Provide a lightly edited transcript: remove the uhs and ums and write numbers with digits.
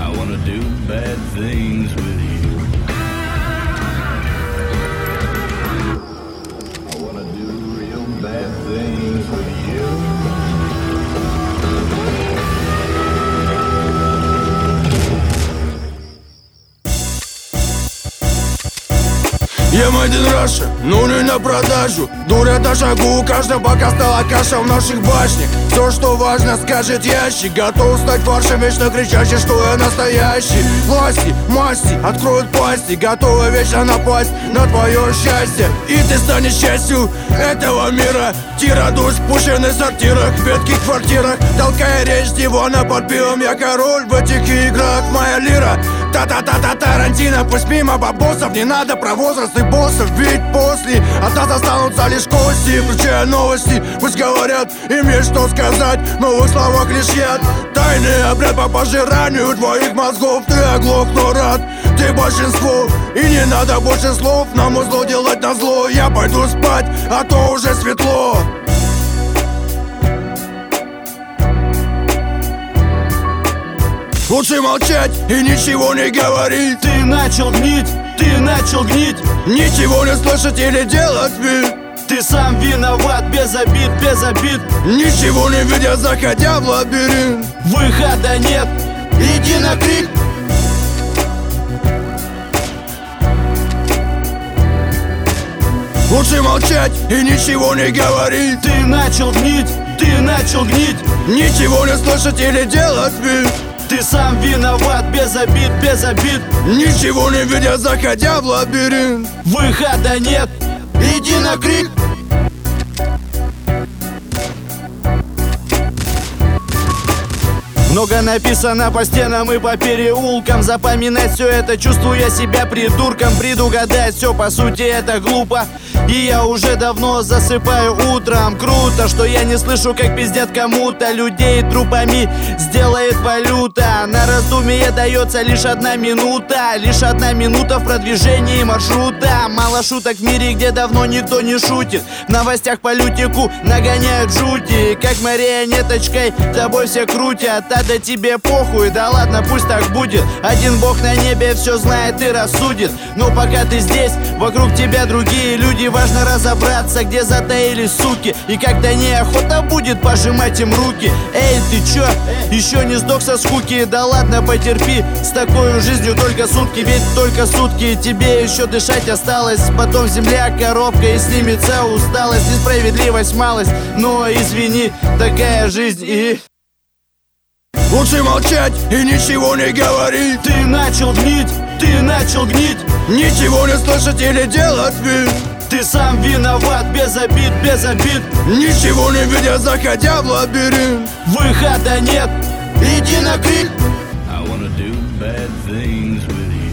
I wanna do bad things with you. I wanna do real bad things with you. Я Made in Russia, но не на продажу. Дурят на шагу, каждый пока стала каша в наших башнях. Все, что важно, скажет ящик. Готов стать фаршем, вечно кричащий, что я настоящий. Власти, масти, откроют пасти, готовы вечно напасть на твое счастье. И ты станешь частью этого мира. Тирадусь, пущенный в сортирах, в ветких квартирах, толкая речь дивана под пивом. Я король в этих играх, моя лира. Та-та-та-та, Тарантино, пусть мимо бабосов. Не надо про возраст и боссов, ведь после от нас останутся лишь кости. Включая новости, пусть говорят, им есть что сказать, в новых словах лишь яд. Тайный обряд по пожиранию твоих мозгов. Ты оглох, но рад, ты большинство. И не надо больше слов, нам зло делать назло. Я пойду спать, а то уже светло. Лучше молчать и ничего не говорить. Ты начал гнить, ты начал гнить. Ничего не слышать или делать вид. Ты сам виноват, без обид, без обид. Ничего не видя, заходя в лабиринт. Выхода нет, иди на крик. Лучше молчать и ничего не говорить. ты начал гнить, ты начал гнить. Ничего не слышать или делать вид. Ты сам виноват, без обид, без обид. Ничего не видя, заходя в лабиринт. Выхода нет, иди на крик. много написано по стенам и по переулкам. Запоминать все это, чувствуя себя придурком. Предугадать все, по сути, это глупо. И я уже давно засыпаю утром. Круто, что я не слышу, как пиздят кому-то. Людей трупами сделает валюта. На раздумье дается лишь 1 минута. Лишь 1 минута в продвижении маршрута. Мало шуток в мире, где давно никто не шутит. В новостях политику нагоняют жути. Как марионеточкой тобой все крутят. А да тебе похуй, да ладно, пусть так будет. Один бог на небе все знает и рассудит. Но пока ты здесь, вокруг тебя другие люди. Важно разобраться, где затаились суки. И когда неохота будет пожимать им руки. Эй, ты чё, еще не сдох со скуки? Да ладно, потерпи, с такой жизнью только сутки. Ведь только сутки, тебе еще дышать осталось. Потом земля, коробка и снимется усталость. Несправедливость, малость, но извини, такая жизнь и... Лучше молчать и ничего не говорить. Ты начал гнить, ты начал гнить. Ничего не слышать или делать вид. Ты сам виноват, без обид, без обид. Ничего не видя, заходя в лабиринт. Выхода нет, иди на крик. I wanna do bad things with you.